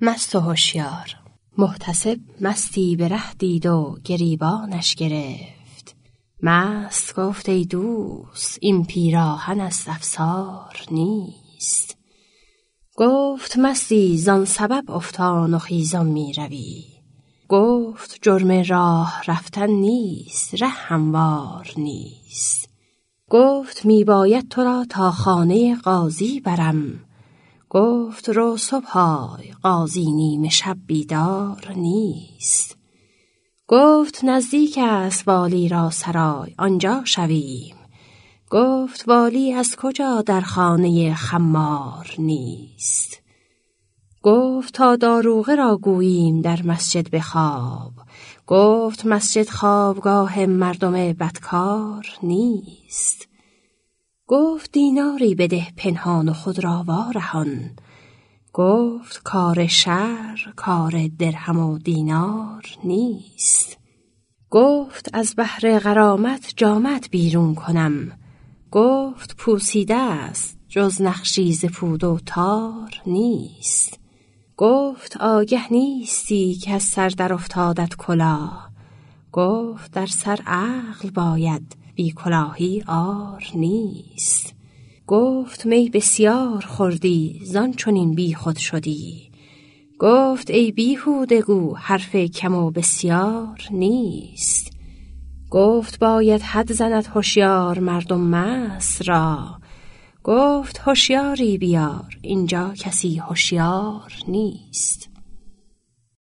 مست و هوشیار. محتسب مستی به ره دید و گریبانش گرفت. مست گفت ای دوست این پیراهن است افسار نیست. گفت مستی زان سبب افتان و خیزان می روی. گفت جرم راه رفتن نیست ره هموار نیست. گفت می باید تو را تا خانه قاضی برم. گفت رو صبحای قاضی نیمه شب بیدار نیست. گفت نزدیک است والی را سرای آنجا شویم. گفت والی از کجا در خانه خمار نیست. گفت تا داروغه را گوییم در مسجد بخواب. گفت مسجد خوابگاه مردم بدکار نیست. گفت دیناری بده پنهان و خود را وارهان. گفت کار شر کار درهم و دینار نیست. گفت از بحر غرامت جامت بیرون کنم. گفت پوسیده است جز نقشی ز پود و تار نیست. گفت آگه نیستی که از سر در افتادت کلاه. گفت در سر عقل باید بی کلاهی عار نیست. گفت می بسیار خوردی زان چنین بی خود شدی. گفت ای بیهوده گو حرف کم و بسیار نیست. گفت باید حد زند هوشیار مردم مست را. گفت هوشیاری بیار اینجا کسی هوشیار نیست.